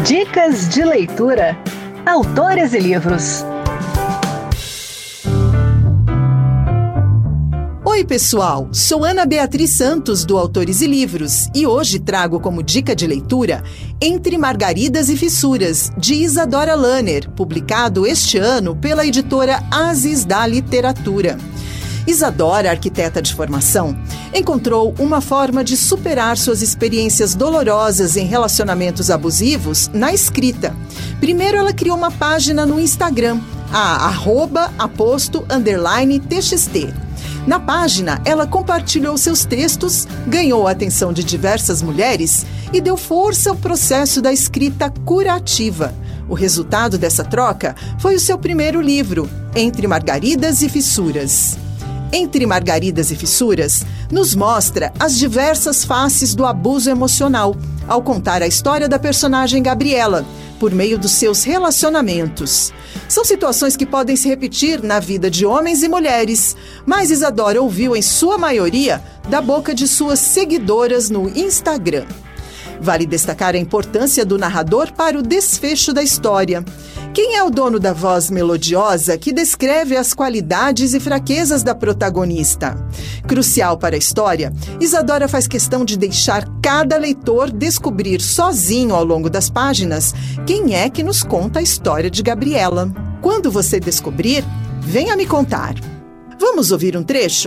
Dicas de leitura. Autores e livros. Oi pessoal, sou Ana Beatriz Santos do Autores e Livros e hoje trago como dica de leitura Entre Margaridas e Fissuras, de Isadora Lanner, publicado este ano pela editora Asis da Literatura. Isadora, arquiteta de formação, encontrou uma forma de superar suas experiências dolorosas em relacionamentos abusivos na escrita. Primeiro, ela criou uma página no Instagram, a @aposto_txt. Na página, ela compartilhou seus textos, ganhou a atenção de diversas mulheres e deu força ao processo da escrita curativa. O resultado dessa troca foi o seu primeiro livro, Entre Margaridas e Fissuras. Entre Margaridas e Fissuras nos mostra as diversas faces do abuso emocional, ao contar a história da personagem Gabriela, por meio dos seus relacionamentos. São situações que podem se repetir na vida de homens e mulheres, mas Isadora ouviu, em sua maioria, da boca de suas seguidoras no Instagram. Vale destacar a importância do narrador para o desfecho da história. Quem é o dono da voz melodiosa que descreve as qualidades e fraquezas da protagonista? Crucial para a história, Isadora faz questão de deixar cada leitor descobrir sozinho ao longo das páginas quem é que nos conta a história de Gabriela. Quando você descobrir, venha me contar. Vamos ouvir um trecho?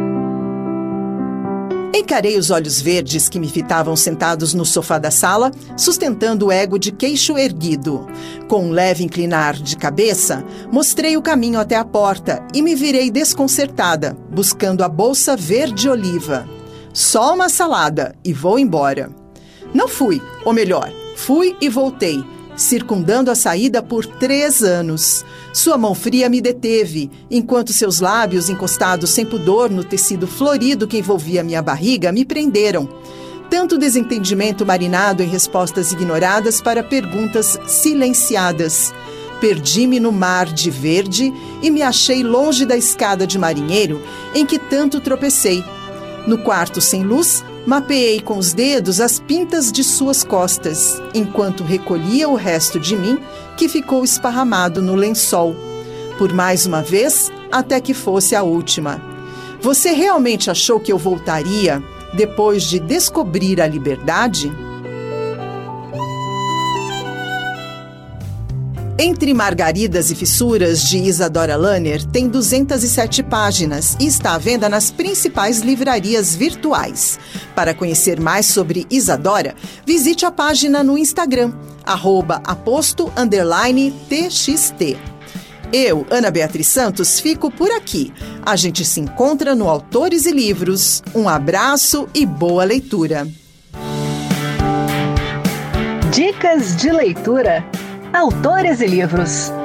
Encarei os olhos verdes que me fitavam sentados no sofá da sala, sustentando o ego de queixo erguido. Com um leve inclinar de cabeça, mostrei o caminho até a porta e me virei desconcertada, buscando a bolsa verde-oliva. Só uma salada e vou embora. Não fui, ou melhor, fui e voltei, circundando a saída por 3 anos. Sua mão fria me deteve, enquanto seus lábios, encostados sem pudor no tecido florido que envolvia minha barriga, me prenderam. Tanto desentendimento marinado em respostas ignoradas para perguntas silenciadas. Perdi-me no mar de verde e me achei longe da escada de marinheiro em que tanto tropecei. No quarto sem luz, mapeei com os dedos as pintas de suas costas, enquanto recolhia o resto de mim, que ficou esparramado no lençol. Por mais uma vez, até que fosse a última. Você realmente achou que eu voltaria depois de descobrir a liberdade? Entre Margaridas e Fissuras, de Isadora Lanner, tem 207 páginas e está à venda nas principais livrarias virtuais. Para conhecer mais sobre Isadora, visite a página no Instagram, @aposto_txt. Eu, Ana Beatriz Santos, fico por aqui. A gente se encontra no Autores e Livros. Um abraço e boa leitura. Dicas de leitura. Autores e livros.